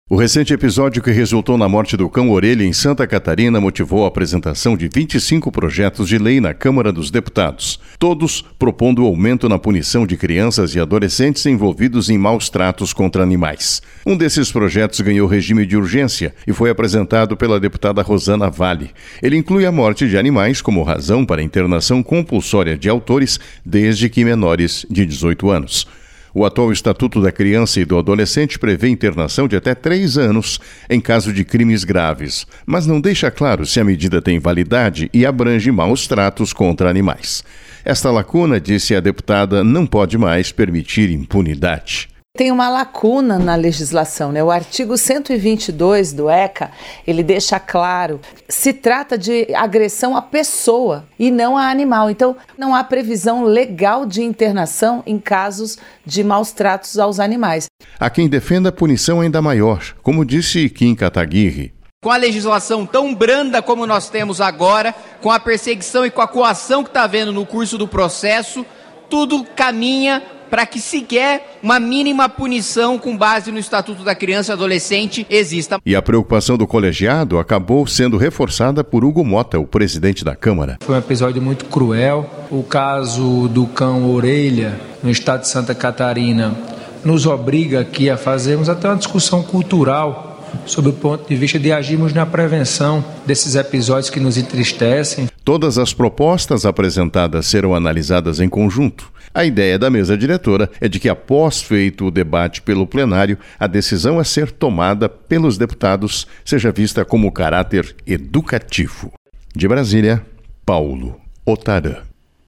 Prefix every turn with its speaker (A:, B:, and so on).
A: O recente episódio que resultou na morte do cão Orelha em Santa Catarina motivou a apresentação de 25 projetos de lei na Câmara dos Deputados, todos propondo aumento na punição de crianças e adolescentes envolvidos em maus tratos contra animais. Um desses projetos ganhou regime de urgência e foi apresentado pela deputada Rosana Vale. Ele inclui a morte de animais como razão para internação compulsória de autores desde que menores de 18 anos. O atual Estatuto da Criança e do Adolescente prevê internação de até 3 anos em caso de crimes graves, mas não deixa claro se a medida tem validade e abrange maus tratos contra animais. Esta lacuna, disse a deputada, não pode mais permitir impunidade.
B: Tem uma lacuna na legislação, né? O artigo 122 do ECA, ele deixa claro, se trata de agressão à pessoa e não a animal. Então, não há previsão legal de internação em casos de maus tratos aos animais.
A: Há quem defenda a punição ainda maior, como disse Kim Kataguiri.
C: Com a legislação tão branda como nós temos agora, com a perseguição e com a coação que está havendo no curso do processo, tudo caminha para que sequer uma mínima punição com base no Estatuto da Criança e Adolescente exista.
A: E a preocupação do colegiado acabou sendo reforçada por Hugo Mota, o presidente da Câmara.
D: Foi um episódio muito cruel. O caso do cão Orelha, no estado de Santa Catarina, nos obriga aqui a fazermos até uma discussão cultural sobre o ponto de vista de agirmos na prevenção desses episódios que nos entristecem.
A: Todas as propostas apresentadas serão analisadas em conjunto. A ideia da mesa diretora é de que, após feito o debate pelo plenário, a decisão a ser tomada pelos deputados seja vista como caráter educativo. De Brasília, Paulo Otarã.